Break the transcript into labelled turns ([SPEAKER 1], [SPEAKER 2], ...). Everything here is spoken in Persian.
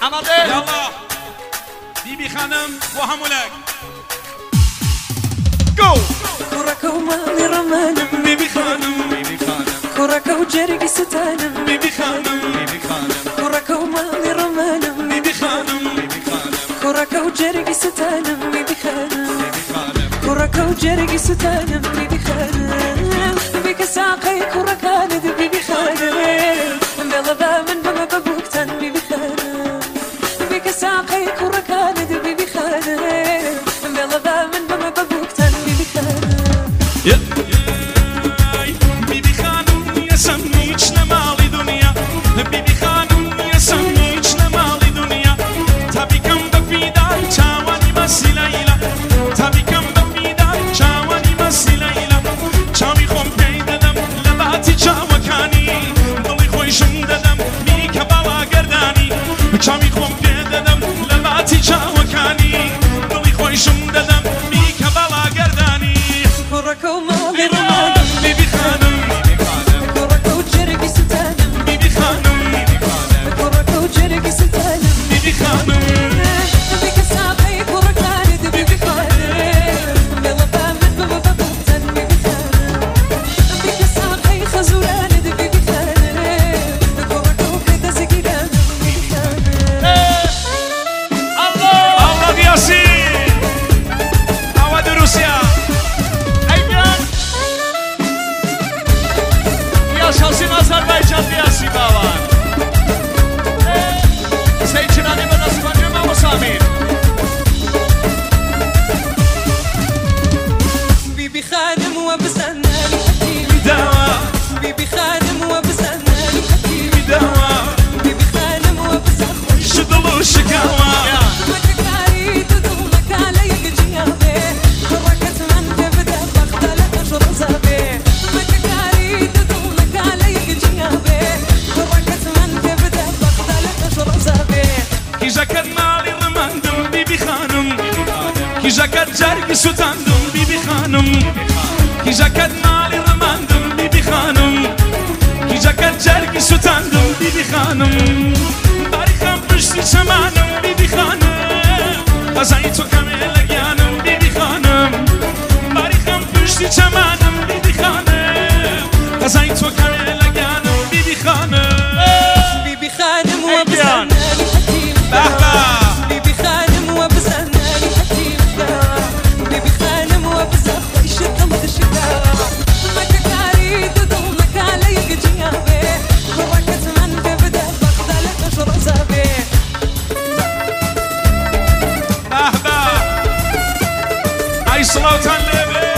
[SPEAKER 1] آماده؟
[SPEAKER 2] يلا بيبي خانم و همولك جو.
[SPEAKER 3] كرك ومالي رمانم
[SPEAKER 2] بيبي خانم
[SPEAKER 3] كرك وجرقي ستانم
[SPEAKER 2] بيبي خانم
[SPEAKER 3] كرك ومالي رمانم
[SPEAKER 2] بيبي خانم
[SPEAKER 3] كرك وجرقي ستانم بيبي خانم كرك وجرقي ستانم بيبي خانم بيك ساقي كرك انا بيبي خانم بلا بامن بما ببوكتن بيبي خانم بيك ساقي كرك انا بيبي خانم بلا بامن بما ببوكتن بيبي خانم
[SPEAKER 2] بيبي خانم يا سميك نمالي دنيا بيبي خانم يا سميك نمالي دنيا تبي كم بفيداي چاواني مسيليلا تبي كم بفيداي چاواني مسيليلا چاوي خم پیددم لباتي چاوكاني دلي خوشم ددم بيك بالا گرداني چاوي خم پیددم لباتي چاوكاني دلي خوشم ددم بيك بالا گرداني
[SPEAKER 3] كرك ومالي رمانم
[SPEAKER 2] بيبي خانم
[SPEAKER 3] كرك وجرقي ستانم
[SPEAKER 2] بيبي خانم
[SPEAKER 3] كرك وجرقي ستانم
[SPEAKER 2] بيبي خانم
[SPEAKER 3] بيك ساقي كرك انا بيبي خانم بلا بامن بما ببوكتن بيبي خانم بيك ساقي خزولاني بيبي خانم كرك وكذا زقيلانم بيبي خانم
[SPEAKER 2] الله ياسين عواد روسيا
[SPEAKER 1] Aynen. Yaşasın Azerbaycan diyası var. Seyçin anime nasıl banıyor mu Samir?
[SPEAKER 3] بيبي خانم وبسنا الحكيم
[SPEAKER 2] دوا
[SPEAKER 3] بيبي خانم وبسنا الحكيم
[SPEAKER 2] دوا
[SPEAKER 3] بيبي خانم وبسنا
[SPEAKER 2] شدلو شكاوا
[SPEAKER 3] مكاري تدومك علي جيابي حركت من تبدا بختلك شرزابي مكاري تدومك علي جيابي حركت من تبدا بختلك شرزابي
[SPEAKER 2] كي جاكت مالي رماندم بيبي خانم كي جاكت جرقي ستاندم بيبي خانم كي جاكت مالي رماندم بيبي خانم كي جاكت جرقي ستاندم بيبي خانم تاريخم پشتی چمانم بيبي خانم غزایی تو کمیل گیانم بيبي خانم تاريخم پشتی چمانم بيبي خانم غزایی تو کمیل گیانم بيبي خانم
[SPEAKER 3] بيبي خانم وبسنا الحكيم
[SPEAKER 2] بهبه
[SPEAKER 3] بيبي خانم وبسنا الحكيم بيبي خانم وبسنا خويش الدمر شكاوى مكاري تدومك علي جيابي حركت من تبدا بختلك شرزابي
[SPEAKER 2] بهبه ای سلوتان لبه